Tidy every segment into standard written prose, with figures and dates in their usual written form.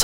تا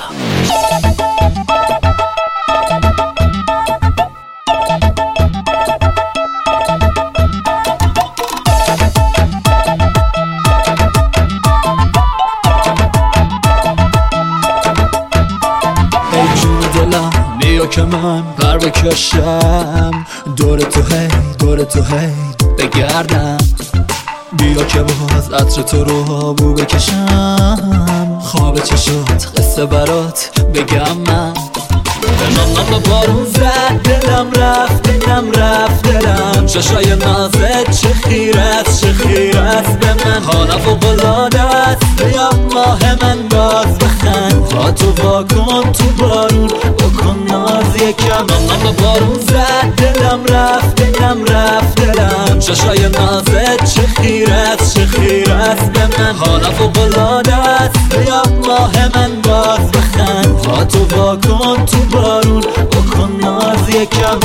بیا که من پر بکشم دور تو هی بگردم، بیا که باز عطر تو رو بو بکشم، خواب چشات قصه برات بگم من. نام بارون زد دلم رفت دلم، چشای نازت چه خیرت به من، حالا فوق‌العاده است بیا ماه من باز بخند، پا تو وا کن تو بارون بکن ناز یکم. نام بارون زد دلم رفت دلم، چشای نازت چه خیرت به من، حالا فوق‌العاده است بیا ماه من باز بخند، پا تو وا کن تو بارون بکن ناز یکم.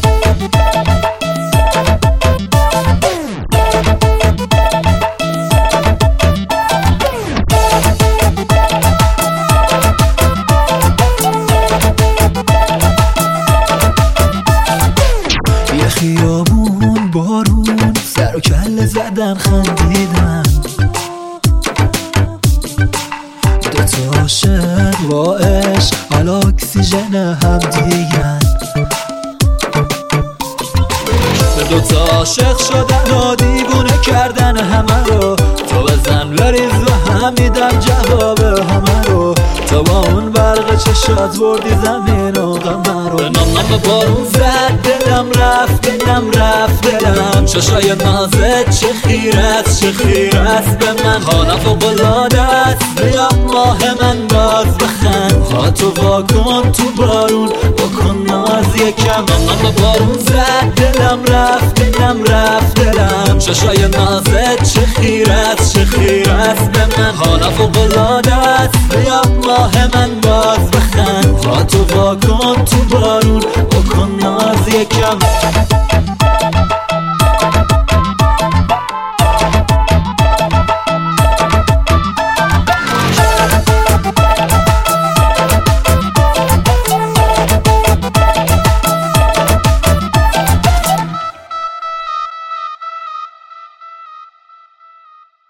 یه خیابون بارون سر و کله زدن خندیدن، دوتا عاشق با عشق حالا اکسیژن هم دیگن، به دوتا عاشق شدن و دیوونه کردن همه رو، تو بزن بریز و هم میدم جواب همه رو، تو با اون برق چشات بردی زمین و قمر رو. نام بارون زد دلم رفت دلم، چشای نازت چه خیرت به من، حالا فوق‌العاده است بیا ماه من باز بخند، پا تو وا کن تو بارون بکن ناز یکم. نام بارون زد دلم رفت دلم، چشای نازت چه خیرت به من، حالا فوق‌العاده است بیا ماه من باز بخند، پا تو وا کن تو بارون بکن ناز یکم.